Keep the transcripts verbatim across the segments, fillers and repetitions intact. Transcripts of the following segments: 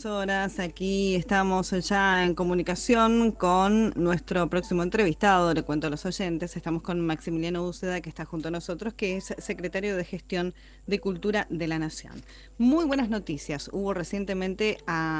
Emisoras, aquí estamos ya en comunicación con nuestro próximo entrevistado. Le cuento a los oyentes, estamos con Maximiliano Uceda, que está junto a nosotros, que es secretario de Gestión de Cultura de la Nación. Muy buenas noticias. Hubo recientemente,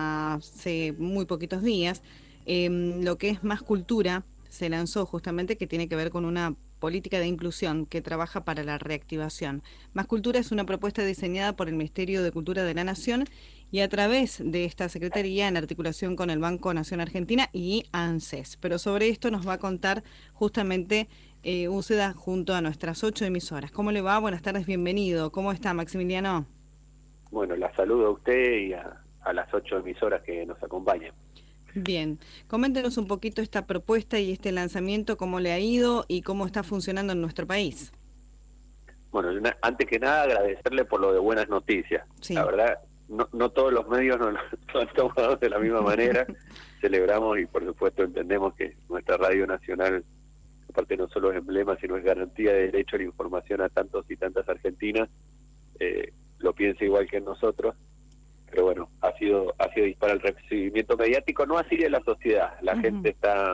hace muy poquitos días, eh, lo que es Más Cultura se lanzó justamente, que tiene que ver con una política de inclusión que trabaja para la reactivación. Más Cultura es una propuesta diseñada por el Ministerio de Cultura de la Nación y a través de esta Secretaría en articulación con el Banco Nación Argentina y ANSES. Pero sobre esto nos va a contar justamente eh, Uceda junto a nuestras ocho emisoras. ¿Cómo le va? Buenas tardes, bienvenido. ¿Cómo está, Maximiliano? Bueno, la saludo a usted y a, a las ocho emisoras que nos acompañan. Bien, coméntenos un poquito esta propuesta y este lanzamiento, cómo le ha ido y cómo está funcionando en nuestro país. Bueno, antes que nada agradecerle por lo de buenas noticias. Sí. La verdad, no, no todos los medios nos lo han tomado de la misma manera. Celebramos y por supuesto entendemos que nuestra Radio Nacional, aparte no solo es emblema, sino es garantía de derecho a la información a tantos y tantas argentinas, eh, lo piensa igual que nosotros. Pero bueno, ha sido ha sido dispara el recibimiento mediático, no así de la sociedad. La uh-huh. gente está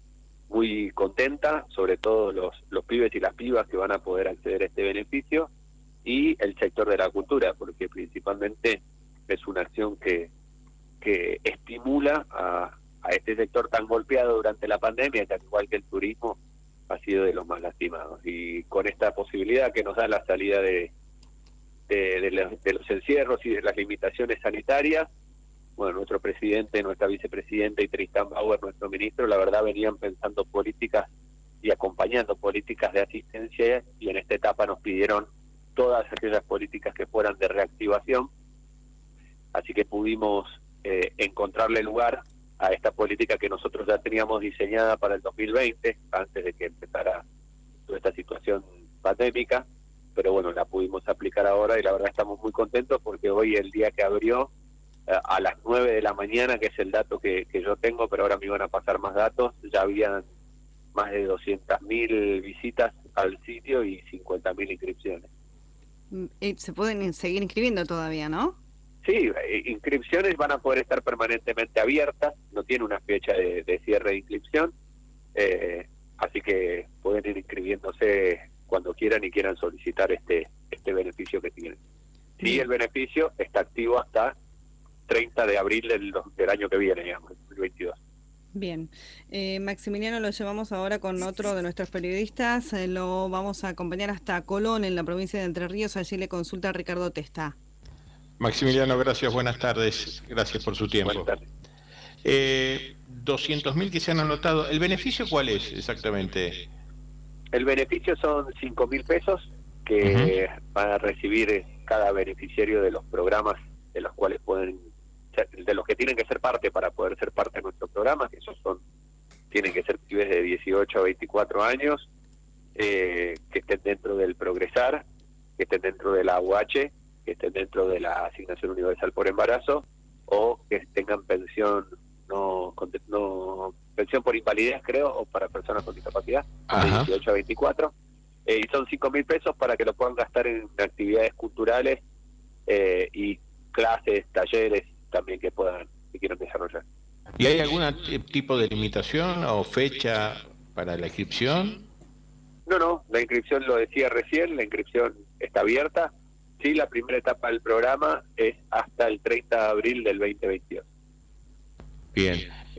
muy contenta, sobre todo los, los pibes y las pibas que van a poder acceder a este beneficio, y el sector de la cultura, porque principalmente es una acción que, que estimula a, a este sector tan golpeado durante la pandemia, que al igual que el turismo, ha sido de los más lastimados. Y con esta posibilidad que nos da la salida de De, de, los, de los encierros y de las limitaciones sanitarias, bueno, nuestro presidente, nuestra vicepresidenta y Tristán Bauer, nuestro ministro, la verdad venían pensando políticas y acompañando políticas de asistencia, y en esta etapa nos pidieron todas aquellas políticas que fueran de reactivación, así que pudimos eh, encontrarle lugar a esta política que nosotros ya teníamos diseñada para el dos mil veinte, antes de que empezara toda esta situación pandémica. Pero bueno, la pudimos aplicar ahora y la verdad estamos muy contentos porque hoy, el día que abrió, a las nueve de la mañana, que es el dato que, que yo tengo, pero ahora me iban a pasar más datos, ya habían más de doscientas mil visitas al sitio y cincuenta mil inscripciones. Se pueden seguir inscribiendo todavía, ¿no? Sí, inscripciones van a poder estar permanentemente abiertas, no tiene una fecha de, de cierre de inscripción, eh, así que pueden ir inscribiéndose cuando quieran y quieran solicitar este este beneficio que tienen. Sí, el beneficio está activo hasta treinta de abril del, del año que viene, digamos, dos mil veintidós. Bien. Eh, Maximiliano, lo llevamos ahora con otro de nuestros periodistas. Eh, lo vamos a acompañar hasta Colón, en la provincia de Entre Ríos. Allí le consulta a Ricardo Testa. Maximiliano, gracias, buenas tardes. Gracias por su tiempo. Buenas tardes. Eh, doscientos mil que se han anotado. ¿El beneficio cuál es exactamente? El beneficio son cinco mil pesos que uh-huh. van a recibir cada beneficiario de los programas de los cuales pueden, de los que tienen que ser parte para poder ser parte de nuestro programa, que esos son, tienen que ser pibes de dieciocho a veinticuatro años, eh, que estén dentro del Progresar, que estén dentro de la A U H, que estén dentro de la Asignación Universal por Embarazo, o que tengan pensión no, no pensión por invalidez, creo, o para personas con discapacidad, de dieciocho a veinticuatro, eh, y son cinco mil pesos para que lo puedan gastar en actividades culturales eh, y clases, talleres también que puedan, que quieran desarrollar. ¿Y hay algún tipo de limitación o fecha para la inscripción? No, no, la inscripción, lo decía recién, la inscripción está abierta. Sí, la primera etapa del programa es hasta el treinta de abril del veinte veintidós. Bien.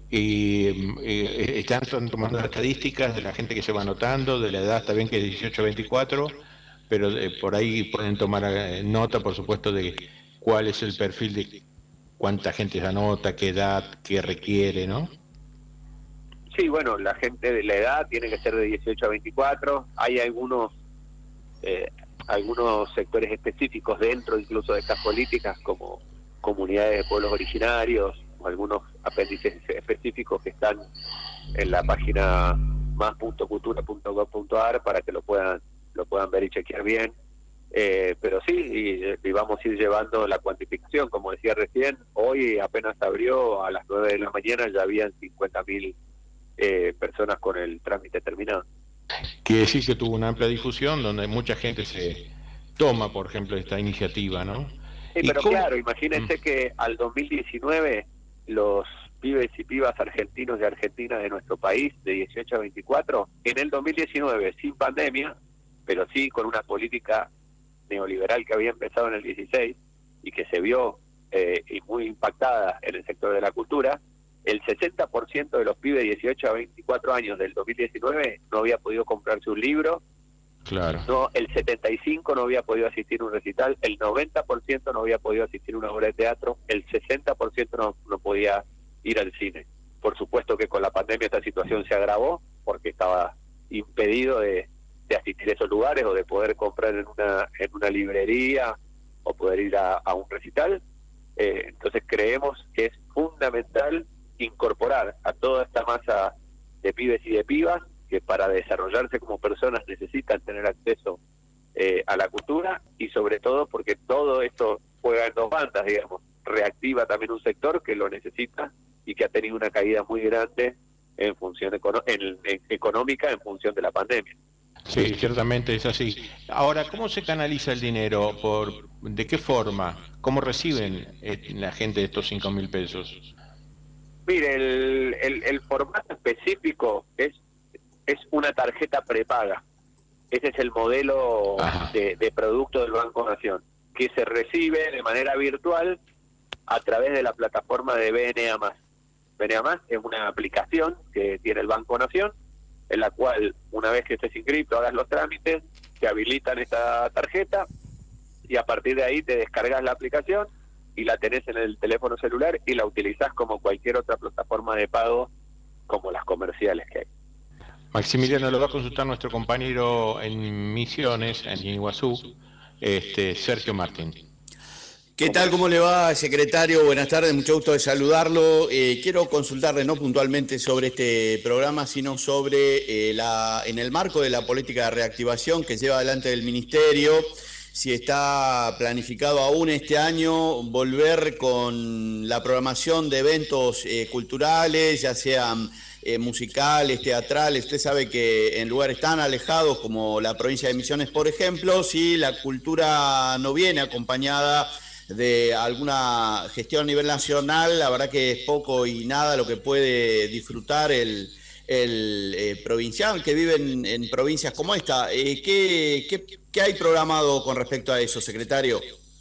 Y eh, están tomando las estadísticas de la gente que se va anotando, de la edad también, que es dieciocho a veinticuatro, pero eh, por ahí pueden tomar eh, nota, por supuesto, de cuál es el perfil de cuánta gente se anota, qué edad, qué requiere, ¿no? Sí, bueno, la gente de la edad tiene que ser de dieciocho a veinticuatro, hay algunos eh, algunos sectores específicos dentro incluso de estas políticas, como comunidades de pueblos originarios, algunos apéndices específicos que están en la página más punto cultura punto gob punto ar para que lo puedan lo puedan ver y chequear bien, eh, pero sí, y, y vamos a ir llevando la cuantificación, como decía recién, hoy apenas abrió, a las nueve de la mañana ya habían cincuenta mil eh, personas con el trámite terminado. Quiere decir que tuvo una amplia difusión donde mucha gente se toma, por ejemplo, esta iniciativa, ¿no? Sí, pero cómo? Claro, imagínense mm. que al dos mil diecinueve los pibes y pibas argentinos de Argentina, de nuestro país, de dieciocho a veinticuatro, en el dos mil diecinueve, sin pandemia, pero sí con una política neoliberal que había empezado en el dieciséis y que se vio eh, y muy impactada en el sector de la cultura, el sesenta por ciento de los pibes de dieciocho a veinticuatro años del dos mil diecinueve no había podido comprarse un libro. Claro. No, el setenta y cinco por ciento no había podido asistir a un recital, el noventa por ciento no había podido asistir a una obra de teatro, el sesenta por ciento no, no podía ir al cine. Por supuesto que con la pandemia esta situación se agravó porque estaba impedido de, de asistir a esos lugares o de poder comprar en una en una librería o poder ir a, a un recital. Eh, entonces creemos que es fundamental incorporar a toda esta masa de pibes y de pibas que para desarrollarse como personas necesitan tener acceso eh, a la cultura, y sobre todo porque todo esto juega en dos bandas, digamos, reactiva también un sector que lo necesita y que ha tenido una caída muy grande en función econo en, en, económica en función de la pandemia. Sí, ciertamente es así. Ahora, ¿cómo se canaliza el dinero? ¿Por de qué forma? ¿Cómo reciben la gente estos cinco mil pesos? Mire, el, el, el formato específico es es una tarjeta prepaga. Ese es el modelo de, de producto del Banco Nación, que se recibe de manera virtual a través de la plataforma de B N A más. B N A más es una aplicación que tiene el Banco Nación, en la cual una vez que estés inscrito, hagas los trámites, te habilitan esta tarjeta y a partir de ahí te descargas la aplicación y la tenés en el teléfono celular y la utilizás como cualquier otra plataforma de pago como las comerciales que hay. Maximiliano, lo va a consultar nuestro compañero en Misiones, en Iguazú, este, Sergio Martín. ¿Qué tal? ¿Cómo le va, secretario? Buenas tardes, mucho gusto de saludarlo. Eh, quiero consultarle no puntualmente sobre este programa, sino sobre eh, la, en el marco de la política de reactivación que lleva adelante el Ministerio, si está planificado aún este año volver con la programación de eventos eh, culturales, ya sean eh, musicales, teatrales. Usted sabe que en lugares tan alejados como la provincia de Misiones, por ejemplo, si la cultura no viene acompañada de alguna gestión a nivel nacional, la verdad que es poco y nada lo que puede disfrutar el, el eh, provincial que vive en, en provincias como esta. Eh, ¿qué, qué, ¿Qué hay programado con respecto a eso, secretario?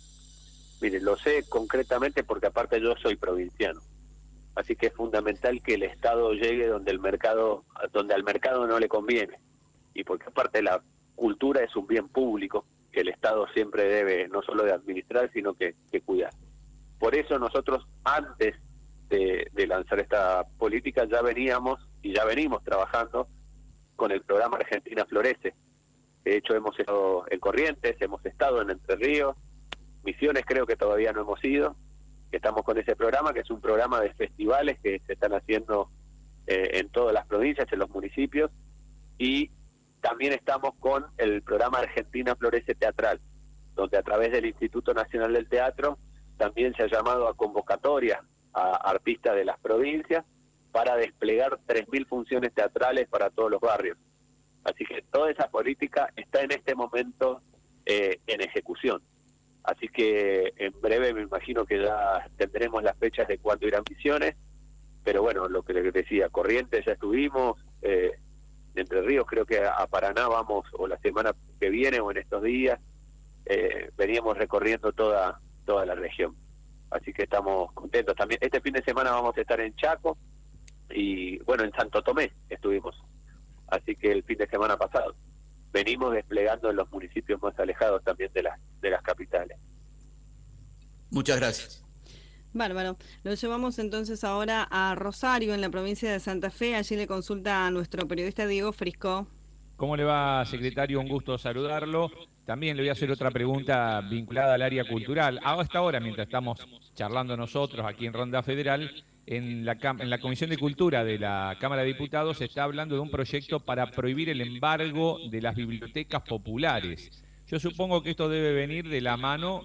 Mire, lo sé concretamente porque aparte yo soy provinciano, así que es fundamental que el Estado llegue donde el mercado, donde al mercado no le conviene, y porque aparte la cultura es un bien público que el Estado siempre debe no solo de administrar, sino que, que cuidar. Por eso nosotros, antes de, de lanzar esta política, ya veníamos y ya venimos trabajando con el programa Argentina Florece. De hecho, hemos estado en Corrientes, hemos estado en Entre Ríos, Misiones creo que todavía no hemos ido. Estamos con ese programa, que es un programa de festivales que se están haciendo eh, en todas las provincias, en los municipios, y también estamos con el programa Argentina Florece Teatral, donde a través del Instituto Nacional del Teatro también se ha llamado a convocatoria a artistas de las provincias para desplegar tres mil funciones teatrales para todos los barrios. Así que toda esa política está en este momento eh, en ejecución. Así que en breve me imagino que ya tendremos las fechas de cuándo irán Misiones, pero bueno, lo que les decía, Corrientes ya estuvimos, eh, Entre Ríos creo que a Paraná vamos o la semana que viene o en estos días, eh, veníamos recorriendo toda toda la región, así que estamos contentos. También este fin de semana vamos a estar en Chaco y bueno, en Santo Tomé estuvimos, así que el fin de semana pasado venimos desplegando en los municipios más alejados también de las de las capitales. Muchas gracias. Bárbaro. Lo llevamos entonces ahora a Rosario, en la provincia de Santa Fe. Allí le consulta a nuestro periodista Diego Frisco. ¿Cómo le va, secretario? Un gusto saludarlo. También le voy a hacer otra pregunta vinculada al área cultural. A esta hora, mientras estamos charlando nosotros aquí en Ronda Federal, en la, en la Comisión de Cultura de la Cámara de Diputados se está hablando de un proyecto para prohibir el embargo de las bibliotecas populares. Yo supongo que esto debe venir de la mano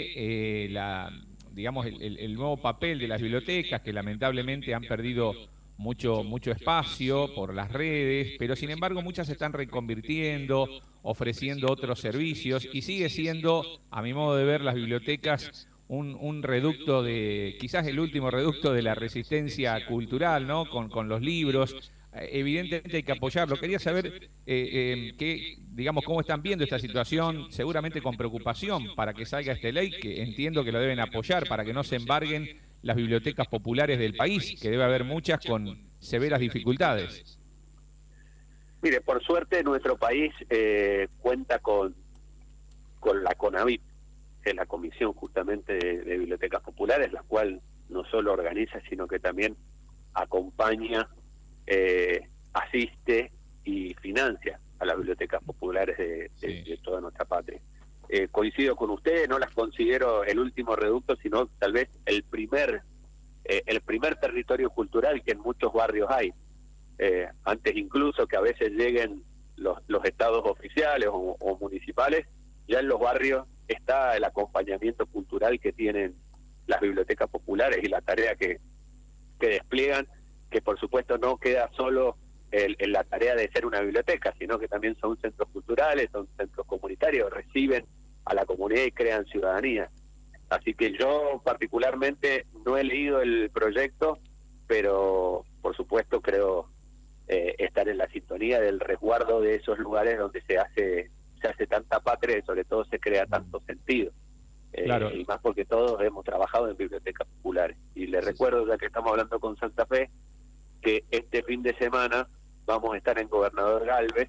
de eh, la... digamos, el, el nuevo papel de las bibliotecas, que lamentablemente han perdido mucho, mucho espacio por las redes, pero sin embargo muchas se están reconvirtiendo, ofreciendo otros servicios y sigue siendo, a mi modo de ver, las bibliotecas un, un reducto de, quizás el último reducto de la resistencia cultural, ¿no? Con, con los libros. Evidentemente hay que apoyarlo. Quería saber eh, eh, qué, digamos, cómo están viendo esta situación, seguramente con preocupación para que salga esta ley, que entiendo que lo deben apoyar para que no se embarguen las bibliotecas populares del país, que debe haber muchas con severas dificultades. Mire, por suerte nuestro país eh, cuenta con, con la CONAVIP, que es la Comisión justamente de, de Bibliotecas Populares, la cual no solo organiza, sino que también acompaña, Eh, asiste y financia a las bibliotecas populares de, de, sí. de toda nuestra patria. Eh, coincido con ustedes, no las considero el último reducto, sino tal vez el primer eh, el primer territorio cultural que en muchos barrios hay. Eh, antes incluso que a veces lleguen los, los estados oficiales o, o municipales, ya en los barrios está el acompañamiento cultural que tienen las bibliotecas populares y la tarea que, que despliegan, que por supuesto no queda solo el, en la tarea de ser una biblioteca, sino que también son centros culturales, son centros comunitarios, reciben a la comunidad y crean ciudadanía. Así que yo particularmente no he leído el proyecto, pero por supuesto creo eh, estar en la sintonía del resguardo de esos lugares donde se hace se hace tanta patria y sobre todo se crea tanto sentido. Eh, claro. Y más porque todos hemos trabajado en bibliotecas populares. Y les sí, recuerdo, ya que estamos hablando con Santa Fe, que este fin de semana vamos a estar en Gobernador Galvez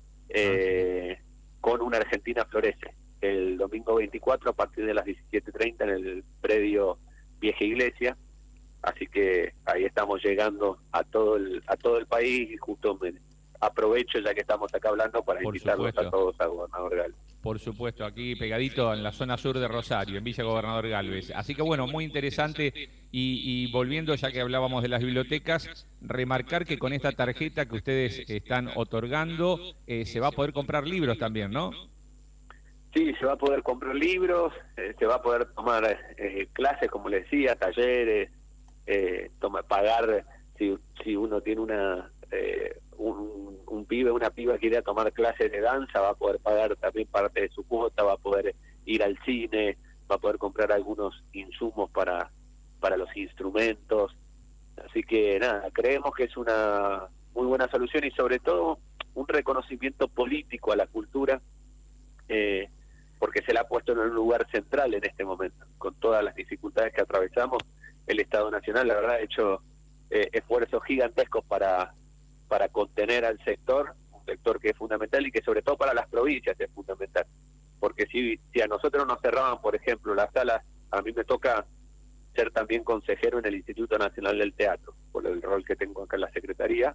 eh, ah, sí. con una Argentina Florece, el domingo veinticuatro a partir de las diecisiete treinta en el predio Vieja Iglesia, así que ahí estamos llegando a todo el a todo el país y justo me aprovecho ya que estamos acá hablando para Por invitarlos supuesto. a todos a Gobernador Galvez. Por supuesto, aquí pegadito en la zona sur de Rosario, en Villa Gobernador Galvez. Así que bueno, muy interesante y, y volviendo, ya que hablábamos de las bibliotecas, remarcar que con esta tarjeta que ustedes están otorgando, eh, se va a poder comprar libros también, ¿no? Sí, se va a poder comprar libros, eh, se va a poder tomar eh, clases, como les decía, talleres, eh, toma, pagar si, si uno tiene una... Eh, un, un pibe, una piba que quiere tomar clases de danza, va a poder pagar también parte de su cuota, va a poder ir al cine, va a poder comprar algunos insumos para, para los instrumentos. Así que nada, creemos que es una muy buena solución y sobre todo un reconocimiento político a la cultura, eh, porque se la ha puesto en un lugar central en este momento. Con todas las dificultades que atravesamos, el Estado Nacional la verdad ha hecho eh, esfuerzos gigantescos para para contener al sector, un sector que es fundamental y que sobre todo para las provincias es fundamental. Porque si, si a nosotros nos cerraban, por ejemplo, las salas, a mí me toca ser también consejero en el Instituto Nacional del Teatro, por el rol que tengo acá en la Secretaría,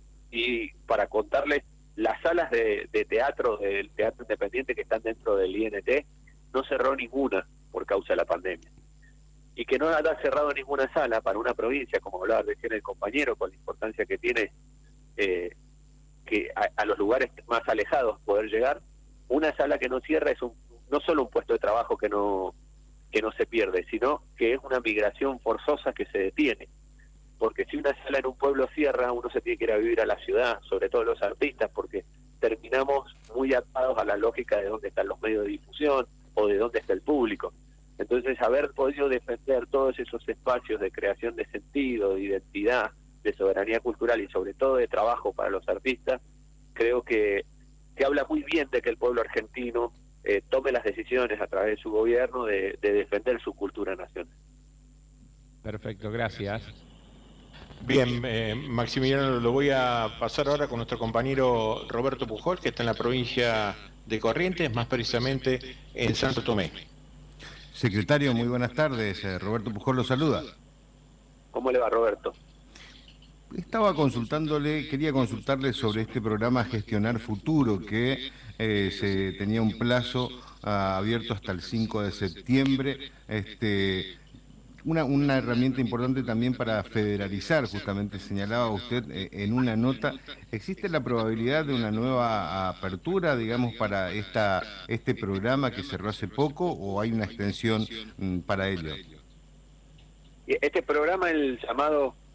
y para contarles, las salas de, de teatro, del teatro independiente que están dentro del I N T, no cerró ninguna por causa de la pandemia. Y que no ha cerrado ninguna sala para una provincia, como hablaba recién el compañero, con la importancia que tiene Eh, que a, a los lugares más alejados poder llegar. Una sala que no cierra es un, no solo un puesto de trabajo que no que no se pierde, sino que es una migración forzosa que se detiene, porque si una sala en un pueblo cierra, uno se tiene que ir a vivir a la ciudad, sobre todo los artistas, porque terminamos muy atados a la lógica de dónde están los medios de difusión o de dónde está el público. Entonces, haber podido defender todos esos espacios de creación de sentido, de identidad, de soberanía cultural y sobre todo de trabajo para los artistas, creo que, que habla muy bien de que el pueblo argentino eh, tome las decisiones a través de su gobierno de, de defender su cultura nacional. Perfecto, gracias. Bien, eh, Maximiliano, lo voy a pasar ahora con nuestro compañero Roberto Pujol, que está en la provincia de Corrientes, más precisamente en Santo Tomé. Secretario, muy buenas tardes. Roberto Pujol lo saluda. ¿Cómo le va, Roberto? Estaba consultándole, quería consultarle sobre este programa Gestionar Futuro, que eh, se tenía un plazo uh, abierto hasta el cinco de septiembre, este, una, una herramienta importante también para federalizar, justamente señalaba usted eh, en una nota. ¿Existe la probabilidad de una nueva apertura, digamos, para esta este programa que cerró hace poco, o hay una extensión mm, para ello? Este programa, el llamado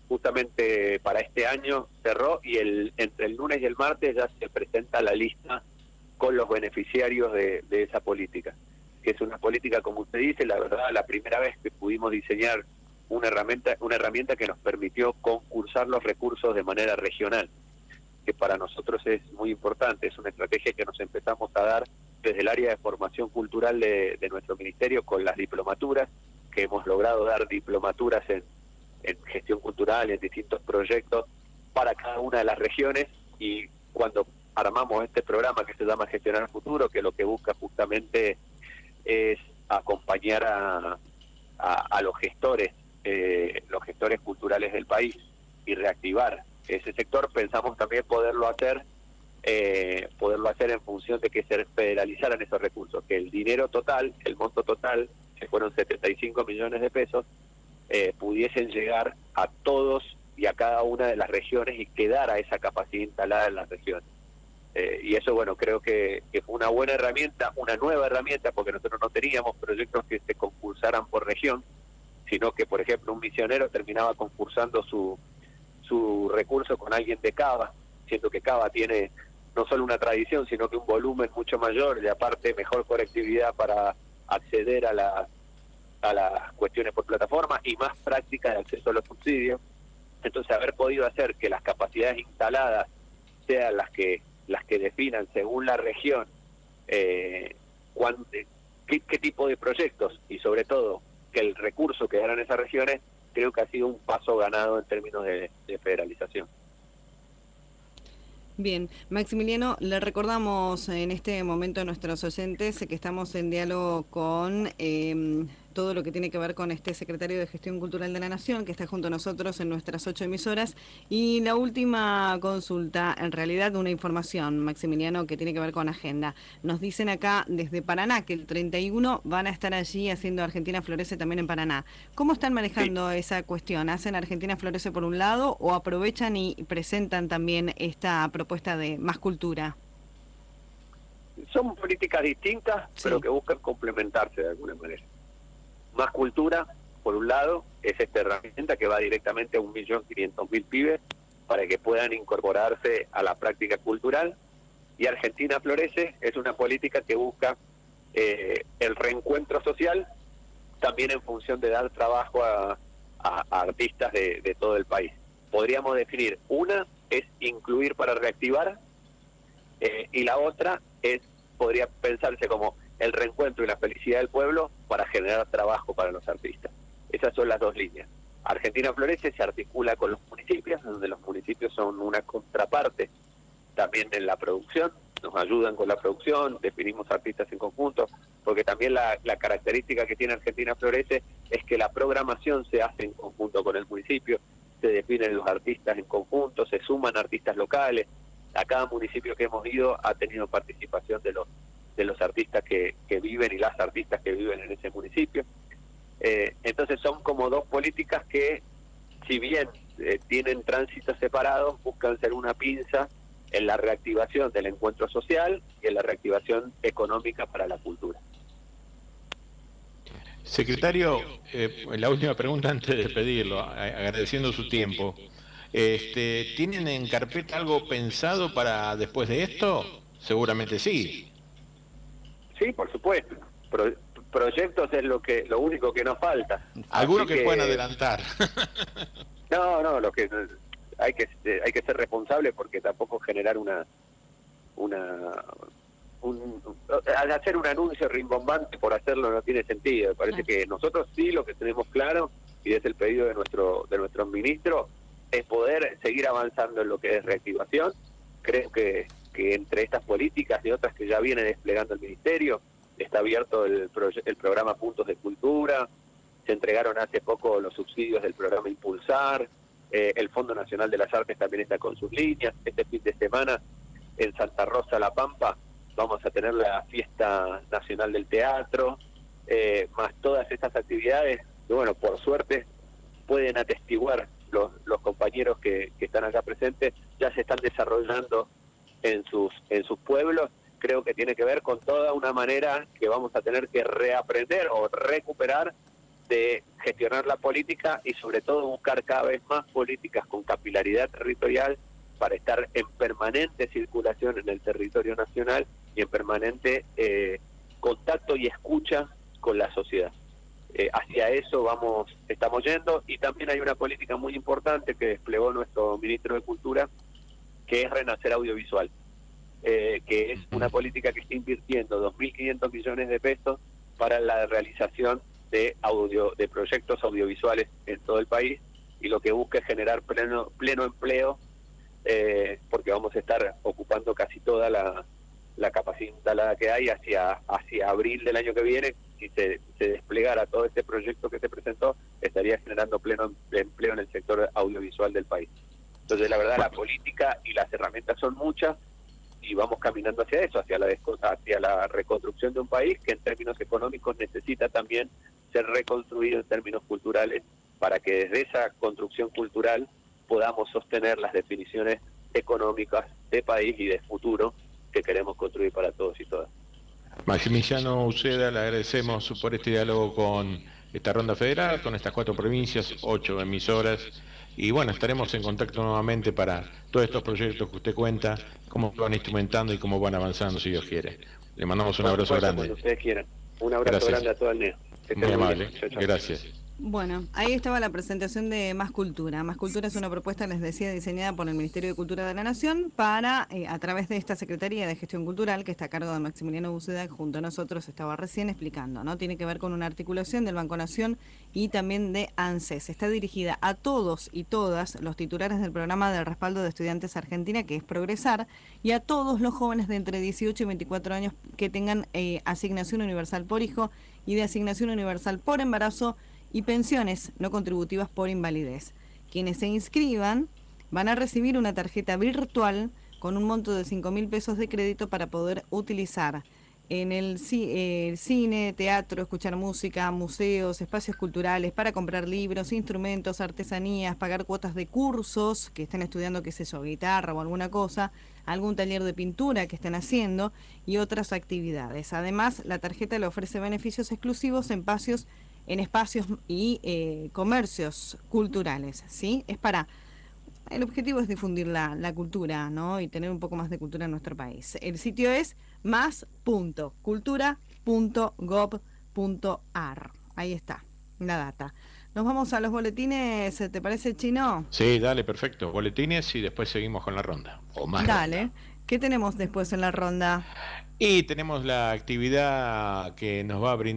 justamente para este año cerró y el entre el lunes y el martes ya se presenta la lista con los beneficiarios de, de esa política, que es una política, como usted dice, la verdad, la primera vez que pudimos diseñar una herramienta, una herramienta que nos permitió concursar los recursos de manera regional, que para nosotros es muy importante, es una estrategia que nos empezamos a dar desde el área de formación cultural de, de nuestro ministerio con las diplomaturas, que hemos logrado dar diplomaturas en, en gestión cultural, en distintos proyectos para cada una de las regiones, y cuando armamos este programa que se llama Gestionar el Futuro, que lo que busca justamente es acompañar a, a, a los gestores, eh, los gestores culturales del país y reactivar ese sector, pensamos también poderlo hacer eh, poderlo hacer en función de que se federalizaran esos recursos, que el dinero total, el monto total, que fueron setenta y cinco millones de pesos, eh, pudiesen llegar a todos y a cada una de las regiones y quedara esa capacidad instalada en las regiones. Eh, y eso, bueno, creo que, que fue una buena herramienta, una nueva herramienta, porque nosotros no teníamos proyectos que se concursaran por región, sino que, por ejemplo, un misionero terminaba concursando su, su recurso con alguien de Cava, siendo que Cava tiene no solo una tradición, sino que un volumen mucho mayor y aparte mejor conectividad para acceder a, la, a las cuestiones por plataforma y más práctica de acceso a los subsidios. Entonces, haber podido hacer que las capacidades instaladas sean las que las que definan según la región eh, cuán, qué, qué tipo de proyectos y sobre todo que el recurso que dan esas regiones, creo que ha sido un paso ganado en términos de, de federalización. Bien, Maximiliano, le recordamos en este momento a nuestros oyentes que estamos en diálogo con eh, todo lo que tiene que ver con este secretario de Gestión Cultural de la Nación, que está junto a nosotros en nuestras ocho emisoras. Y la última consulta, en realidad una información, Maximiliano, que tiene que ver con agenda. Nos dicen acá desde Paraná que el treinta y uno van a estar allí haciendo Argentina Florece también en Paraná. ¿Cómo están manejando sí. esa cuestión? ¿Hacen Argentina Florece por un lado o aprovechan y presentan también esta propuesta de más cultura? Son políticas distintas, sí. pero que buscan complementarse de alguna manera. Más cultura, por un lado, es esta herramienta que va directamente a un millón quinientos mil pibes para que puedan incorporarse a la práctica cultural. Y Argentina Florece es una política que busca eh, el reencuentro social, también en función de dar trabajo a, a, a artistas de, de todo el país. Podríamos definir, una es incluir para reactivar, eh, y la otra es podría pensarse como el reencuentro y la felicidad del pueblo para generar trabajo para los artistas. Esas son las dos líneas. Argentina Florece se articula con los municipios, donde los municipios son una contraparte también en la producción, nos ayudan con la producción, definimos artistas en conjunto, porque también la, la característica que tiene Argentina Florece es que la programación se hace en conjunto con el municipio, se definen los artistas en conjunto, se suman artistas locales. A cada municipio que hemos ido ha tenido participación de los de los artistas que, que viven y las artistas que viven en ese municipio. Eh, entonces son como dos políticas que, si bien eh, tienen tránsitos separados, buscan ser una pinza en la reactivación del encuentro social y en la reactivación económica para la cultura. Secretario, eh, la última pregunta antes de pedirlo, agradeciendo su tiempo. Este, ¿Tienen en carpeta algo pensado para después de esto? Seguramente sí. Sí, por supuesto. Pro, proyectos es lo que lo único que nos falta. Algunos que, que puedan adelantar. No, no, lo que hay que hay que ser responsable, porque tampoco generar una una un, al hacer un anuncio rimbombante por hacerlo no tiene sentido. Me parece que nosotros sí lo que tenemos claro, y es el pedido de nuestro de nuestro ministro, es poder seguir avanzando en lo que es reactivación. Creo que que entre estas políticas y otras que ya viene desplegando el Ministerio, está abierto el, pro el programa Puntos de Cultura, se entregaron hace poco los subsidios del programa Impulsar, eh, el Fondo Nacional de las Artes también está con sus líneas. Este fin de semana en Santa Rosa, La Pampa, vamos a tener la Fiesta Nacional del Teatro, eh, más todas estas actividades que, bueno, por suerte pueden atestiguar los, los compañeros que, que están acá presentes, ya se están desarrollando en sus en sus pueblos. Creo que tiene que ver con toda una manera que vamos a tener que reaprender o recuperar de gestionar la política y sobre todo buscar cada vez más políticas con capilaridad territorial para estar en permanente circulación en el territorio nacional y en permanente eh, contacto y escucha con la sociedad. Eh, hacia eso vamos, estamos yendo, y también hay una política muy importante que desplegó nuestro ministro de Cultura, que es Renacer Audiovisual, eh, que es una política que está invirtiendo dos mil quinientos millones de pesos para la realización de audio de proyectos audiovisuales en todo el país, y lo que busca es generar pleno pleno empleo, eh, porque vamos a estar ocupando casi toda la, la capacidad instalada que hay hacia hacia abril del año que viene. Si se, se desplegara todo este proyecto que se presentó, estaría generando pleno empleo en el sector audiovisual del país. Entonces, la verdad, la política y las herramientas son muchas, y vamos caminando hacia eso, hacia la, hacia la reconstrucción de un país que en términos económicos necesita también ser reconstruido en términos culturales, para que desde esa construcción cultural podamos sostener las definiciones económicas de país y de futuro que queremos construir para todos y todas. Maximiliano Uceda, le agradecemos por este diálogo con esta ronda federal, con estas cuatro provincias, ocho emisoras, y bueno, estaremos en contacto nuevamente para todos estos proyectos que usted cuenta, cómo van instrumentando y cómo van avanzando, si Dios quiere. Le mandamos un Por abrazo supuesto, grande. cuando ustedes quieran. Un abrazo Gracias. grande a todo el N E A. Muy amable, gracias. Bueno, ahí estaba la presentación de Más Cultura. Más Cultura es una propuesta, les decía, diseñada por el Ministerio de Cultura de la Nación para, eh, a través de esta Secretaría de Gestión Cultural, que está a cargo de Maximiliano Uceda, junto a nosotros estaba recién explicando, ¿no? Tiene que ver con una articulación del Banco Nación y también de ANSES. Está dirigida a todos y todas los titulares del programa de respaldo de estudiantes Argentina, que es Progresar, y a todos los jóvenes de entre dieciocho y veinticuatro años que tengan eh, asignación universal por hijo y de asignación universal por embarazo y pensiones no contributivas por invalidez. Quienes se inscriban van a recibir una tarjeta virtual con un monto de cinco mil pesos de crédito para poder utilizar en el, eh, el cine, teatro, escuchar música, museos, espacios culturales, para comprar libros, instrumentos, artesanías, pagar cuotas de cursos que estén estudiando, qué sé yo, guitarra o alguna cosa, algún taller de pintura que estén haciendo y otras actividades. Además, la tarjeta le ofrece beneficios exclusivos en espacios en espacios y eh, comercios culturales, ¿sí? Es para, el objetivo es difundir la, la cultura, ¿no? Y tener un poco más de cultura en nuestro país. El sitio es más punto cultura punto gob punto ar. Ahí está, la data. Nos vamos a los boletines, ¿te parece, Chino? Sí, dale, perfecto. Boletines y después seguimos con la ronda. O más. Dale. Ronda. ¿Qué tenemos después en la ronda? Y tenemos la actividad que nos va a brindar